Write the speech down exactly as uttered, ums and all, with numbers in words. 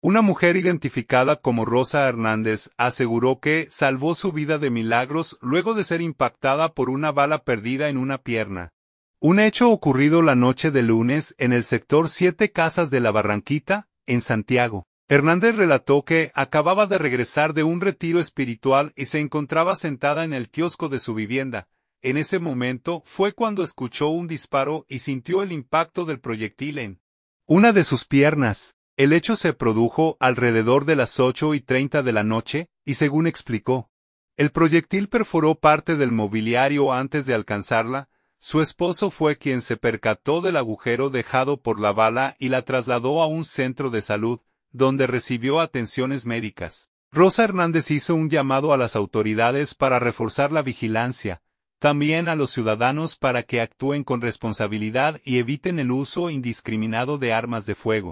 Una mujer identificada como Rosa Hernández aseguró que salvó su vida de milagros luego de ser impactada por una bala perdida en una pierna. Un hecho ocurrido la noche de lunes en el sector Siete Casas de la Barranquita, en Santiago. Hernández relató que acababa de regresar de un retiro espiritual y se encontraba sentada en el kiosco de su vivienda. En ese momento fue cuando escuchó un disparo y sintió el impacto del proyectil en una de sus piernas. El hecho se produjo alrededor de las ocho y treinta de la noche, y según explicó, el proyectil perforó parte del mobiliario antes de alcanzarla. Su esposo fue quien se percató del agujero dejado por la bala y la trasladó a un centro de salud, donde recibió atenciones médicas. Rosa Hernández hizo un llamado a las autoridades para reforzar la vigilancia, también a los ciudadanos para que actúen con responsabilidad y eviten el uso indiscriminado de armas de fuego.